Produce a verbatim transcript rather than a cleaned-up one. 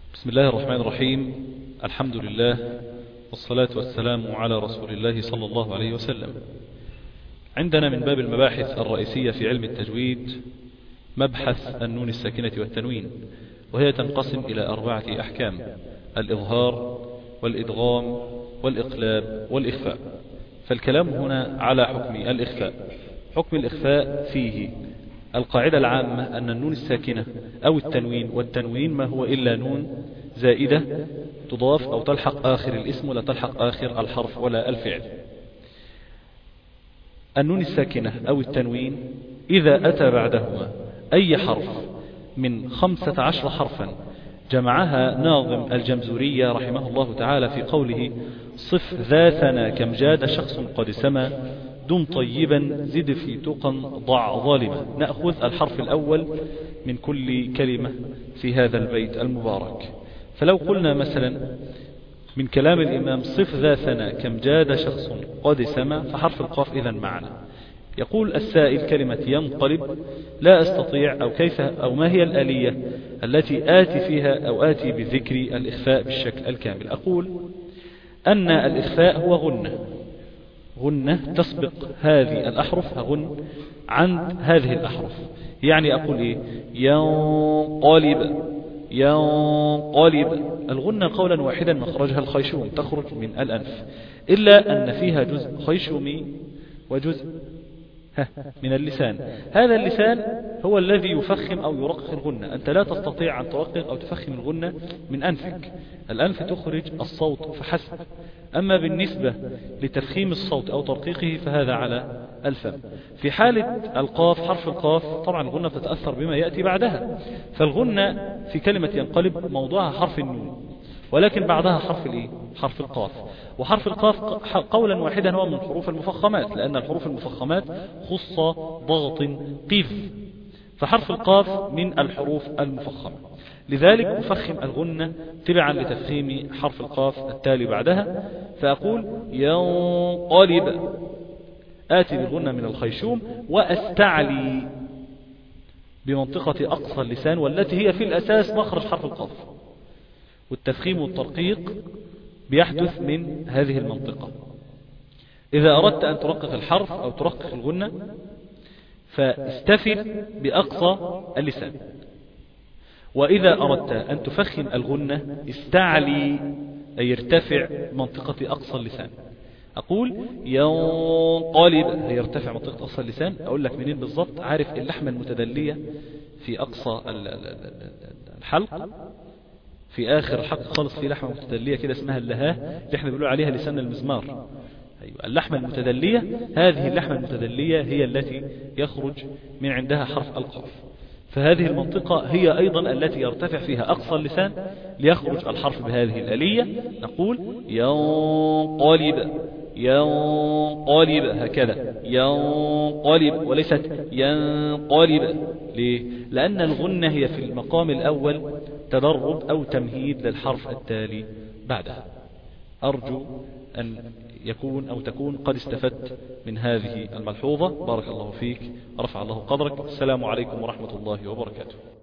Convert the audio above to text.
بسم الله الرحمن الرحيم. الحمد لله والصلاة والسلام على رسول الله صلى الله عليه وسلم. عندنا من باب المباحث الرئيسية في علم التجويد مبحث النون الساكنة والتنوين، وهي تنقسم إلى أربعة أحكام: الإظهار والإدغام والإقلاب والإخفاء. فالكلام هنا على حكم الإخفاء. حكم الإخفاء فيه القاعدة العامة أن النون الساكنة أو التنوين، والتنوين ما هو إلا نون زائدة تضاف أو تلحق آخر الاسم ولا تلحق آخر الحرف ولا الفعل. النون الساكنة أو التنوين إذا أتى بعدهما أي حرف من خمسة عشر حرفا جمعها ناظم الجمزورية رحمه الله تعالى في قوله: صف ذاتنا كم جاد شخص قد سما دم طيبا زد في تقى ضع ظالما. نأخذ الحرف الأول من كل كلمة في هذا البيت المبارك. فلو قلنا مثلا من كلام الإمام: صف ذاتنا كم جاد شخص قد سما، فحرف القاف إذن معنا. يقول السائل: كلمة ينقلب لا أستطيع، أو كيف أو ما هي الآلية التي آتي فيها أو آتي بذكر الإخفاء بالشكل الكامل؟ أقول أن الإخفاء هو غنة غنة تسبق هذه الأحرف غن عند هذه الأحرف. يعني أقول إيه؟ ينقلب ينقلب. الغنة قولا واحدا مخرجها الخيشوم، تخرج من الأنف، إلا أن فيها جزء خيشومي وجزء من اللسان. هذا اللسان هو الذي يفخم أو يرقق الغنة. أنت لا تستطيع أن ترقق أو تفخم الغنة من أنفك، الأنف تخرج الصوت فحسب. أما بالنسبة لتفخيم الصوت أو ترقيقه فهذا على الفم. في حالة القاف، حرف القاف طبعا الغنة تتأثر بما يأتي بعدها، فالغنة في كلمة ينقلب موضوعها حرف النون، ولكن بعدها حرف الايه؟ حرف القاف. وحرف القاف قولا واحدا هو من حروف المفخمات، لأن الحروف المفخمات خص ضغط قف، فحرف القاف من الحروف المفخمة. لذلك أفخم الغنة تبعا لتفخيم حرف القاف التالي بعدها، فأقول ينقلب، آتي بالغنة من الخيشوم وأستعلي بمنطقة أقصى اللسان، والتي هي في الأساس مخرج حرف القاف، والتفخيم والترقيق بيحدث من هذه المنطقة. إذا أردت أن ترقق الحرف أو ترقق الغنة فاستفل بأقصى اللسان، وإذا أردت أن تفخم الغنة استعلي، أي ارتفع منطقة أقصى اللسان. أقول ينقلب، هي يرتفع منطقة أقصى اللسان. أقول لك منين بالضبط؟ عارف اللحمة المتدلية في أقصى الحلق، في آخر الحلق خالص في لحمة متدلية كده اسمها اللهاه، اللي احنا بنقول عليها لسان المزمار. أيوة، اللحمة المتدلية، هذه اللحمة المتدلية هي التي يخرج من عندها حرف القاف. فهذه المنطقة هي أيضا التي يرتفع فيها أقصى اللسان ليخرج الحرف بهذه الآلية. نقول ينقلب ينقلب، هكذا ينقلب، وليست ينقلب. ليه؟ لأن الغنة هي في المقام الأول تدرب أو تمهيد للحرف التالي بعدها. أرجو أن يكون أو تكون قد استفدت من هذه الملحوظة. بارك الله فيك ورفع الله قدرك. السلام عليكم ورحمة الله وبركاته.